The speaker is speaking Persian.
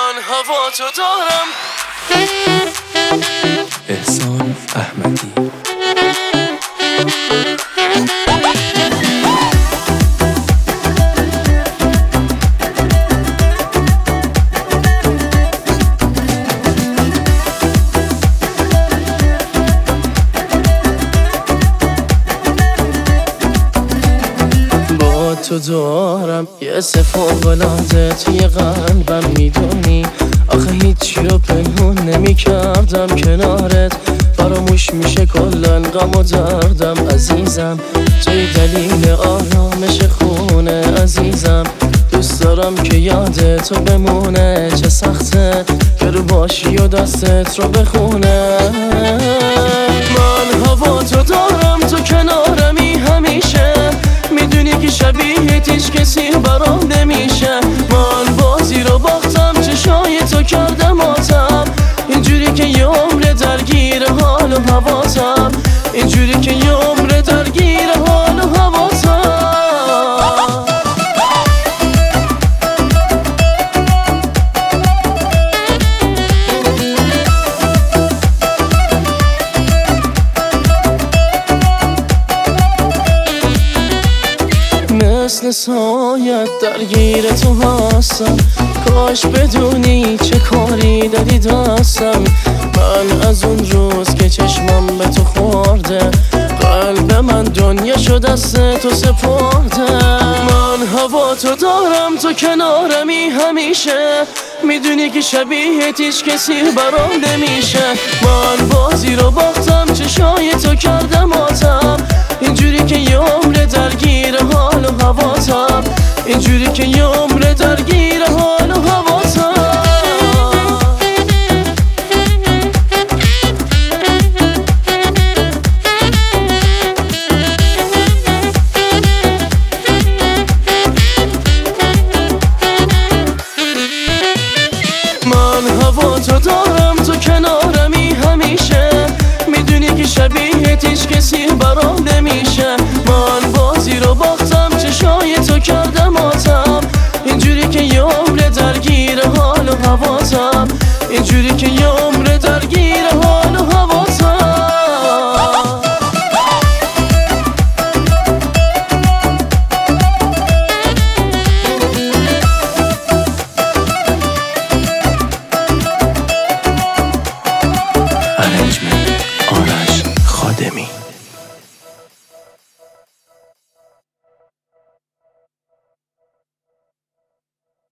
من هوا تو دارم. احسان احمدی. تو دارم یه فوق‌العاده توی قلبم، میدونی آخه هیچی رو پنهون نمی کردم کنارت، فراموش میشه کلن غم و دردم عزیزم، توی دلیل آرامش خونه عزیزم، دوست دارم که یاد تو بمونه، چه سخته که رو باشی و دستت رو بخونه. من هوا تو دارم، تو کنارمی همیشه، میدونی که شبیه هیچ کسی برام نمیشه، من بازی رو باختم چشای تو کردم آتم، اینجوری که یه عمر درگیر حال و هواتم، اینجوری که یه عمر درگیر حال و هواتم. مثل سایت درگیر تو هستم، کاش بدونی چه کاری دادی دستم، من از اون روز که چشمم به تو خورده، قلب من دنیاشو دست تو سپرده. من هوا تو دارم، تو کنارمی همیشه، میدونی که شبیه هیچ کسی برام نمیشه، من بازی رو باختم چشای تو کردم آتم، اینجوری که یه عمر درگیر حال و هواتم، اینجوری که یه عمر درگیر حال و هواتم. من هوا تو دارم، تو کنارمی همیشه، میدونی که شبیه هیچ کسی برام نمیشه، من بازی رو باختم چشای تو کردم آتم، اینجوری که یه عمر درگیر حال و هواتم، اینجوری که